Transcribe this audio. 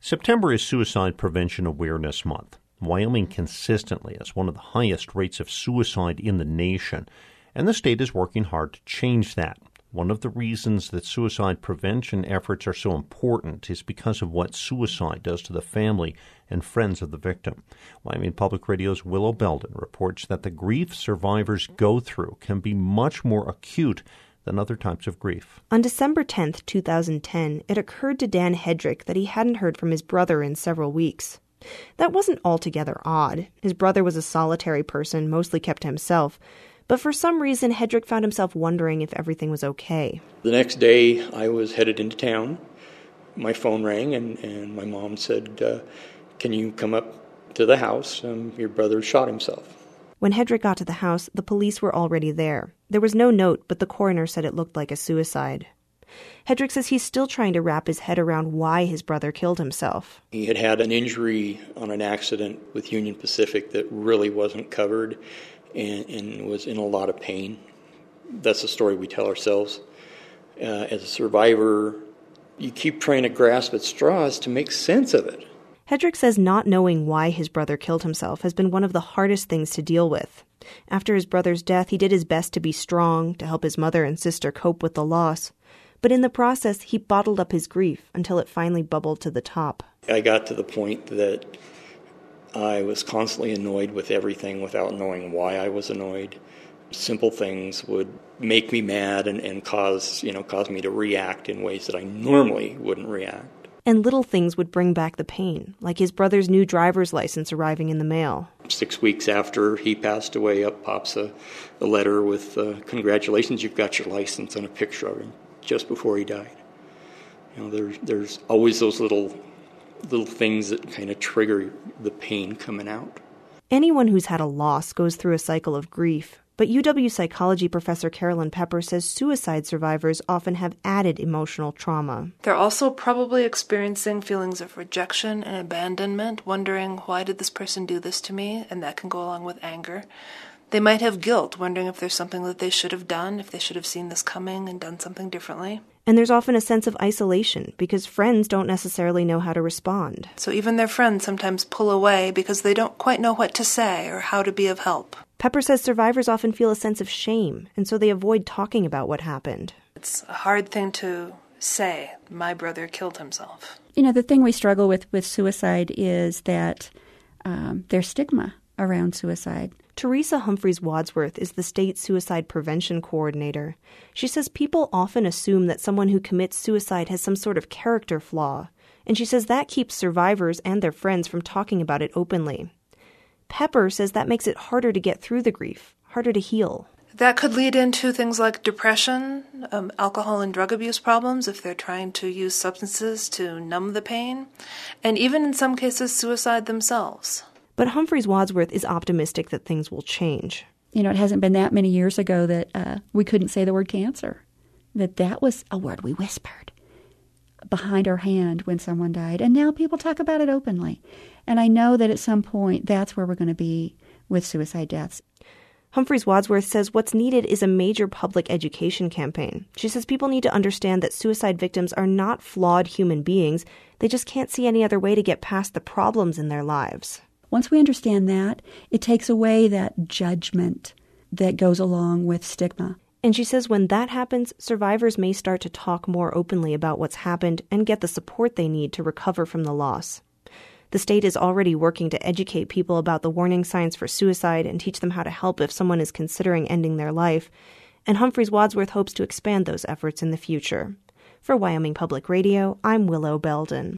September is Suicide Prevention Awareness Month. Wyoming consistently has one of the highest rates of suicide in the nation, and the state is working hard to change that. One of the reasons that suicide prevention efforts are so important is because of what suicide does to the family and friends of the victim. Wyoming Public Radio's Willow Belden reports that the grief survivors go through can be much more acute than other types of grief. On December 10th, 2010, it occurred to Dan Hedrick that he hadn't heard from his brother in several weeks. That wasn't altogether odd. His brother was a solitary person, mostly kept to himself. But for some reason, Hedrick found himself wondering if everything was okay. The next day, I was headed into town. My phone rang, and my mom said, can you come up to the house? Your brother shot himself. When Hedrick got to the house, the police were already there. There was no note, but the coroner said it looked like a suicide. Hedrick says he's still trying to wrap his head around why his brother killed himself. He had had an injury on an accident with Union Pacific that really wasn't covered and was in a lot of pain. That's the story we tell ourselves. As a survivor, you keep trying to grasp at straws to make sense of it. Hedrick says not knowing why his brother killed himself has been one of the hardest things to deal with. After his brother's death, he did his best to be strong, to help his mother and sister cope with the loss. But in the process, he bottled up his grief until it finally bubbled to the top. I got to the point that I was constantly annoyed with everything without knowing why I was annoyed. Simple things would make me mad and cause me to react in ways that I normally wouldn't react. And little things would bring back the pain, like his brother's new driver's license arriving in the mail. 6 weeks after he passed away, up pops a letter with, congratulations, you've got your license, and a picture of him just before he died. There's always those little things that kind of trigger the pain coming out. Anyone who's had a loss goes through a cycle of grief. But UW psychology professor Carolyn Pepper says suicide survivors often have added emotional trauma. They're also probably experiencing feelings of rejection and abandonment, wondering, why did this person do this to me? And that can go along with anger. They might have guilt, wondering if there's something that they should have done, if they should have seen this coming and done something differently. And there's often a sense of isolation because friends don't necessarily know how to respond. So even their friends sometimes pull away because they don't quite know what to say or how to be of help. Pepper says survivors often feel a sense of shame, and so they avoid talking about what happened. It's a hard thing to say, my brother killed himself. The thing we struggle with suicide is that there's stigma around suicide. Teresa Humphreys Wadsworth is the state suicide prevention coordinator. She says people often assume that someone who commits suicide has some sort of character flaw, and she says that keeps survivors and their friends from talking about it openly. Pepper says that makes it harder to get through the grief, harder to heal. That could lead into things like depression, alcohol and drug abuse problems if they're trying to use substances to numb the pain, and even in some cases suicide themselves. But Humphreys Wadsworth is optimistic that things will change. It hasn't been that many years ago that we couldn't say the word cancer, that was a word we whispered behind our hand when someone died. And now people talk about it openly. And I know that at some point that's where we're going to be with suicide deaths. Humphreys Wadsworth says what's needed is a major public education campaign. She says people need to understand that suicide victims are not flawed human beings. They just can't see any other way to get past the problems in their lives. Once we understand that, it takes away that judgment that goes along with stigma. And she says when that happens, survivors may start to talk more openly about what's happened and get the support they need to recover from the loss. The state is already working to educate people about the warning signs for suicide and teach them how to help if someone is considering ending their life. And Humphreys Wadsworth hopes to expand those efforts in the future. For Wyoming Public Radio, I'm Willow Belden.